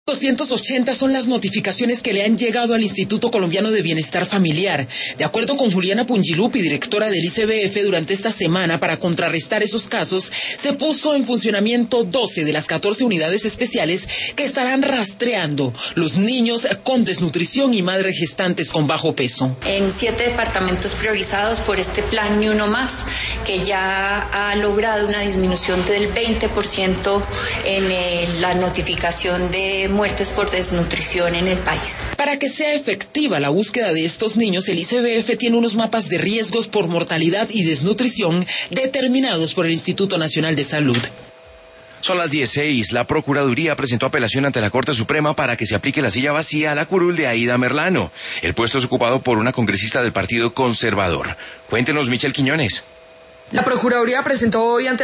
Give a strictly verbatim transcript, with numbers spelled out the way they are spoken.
doscientas ochenta son las notificaciones que le han llegado al Instituto Colombiano de Bienestar Familiar. De acuerdo con Juliana Pungilupi, directora del I C B F, durante esta semana, para contrarrestar esos casos, se puso en funcionamiento doce de las catorce unidades especiales que estarán rastreando los niños con desnutrición y madres gestantes con bajo peso. En siete departamentos priorizados por este plan Ni Uno Más, que ya ha logrado una disminución del veinte por ciento en eh, la notificación de muertes por desnutrición en el país. Para que sea efectiva la búsqueda de estos niños, el I C B F tiene unos mapas de riesgos por mortalidad y desnutrición determinados por el Instituto Nacional de Salud. Son las dieciséis. La Procuraduría presentó apelación ante la Corte Suprema para que se aplique la silla vacía a la curul de Aida Merlano. El puesto es ocupado por una congresista del Partido Conservador. Cuéntenos, Michelle Quiñones. La Procuraduría presentó hoy ante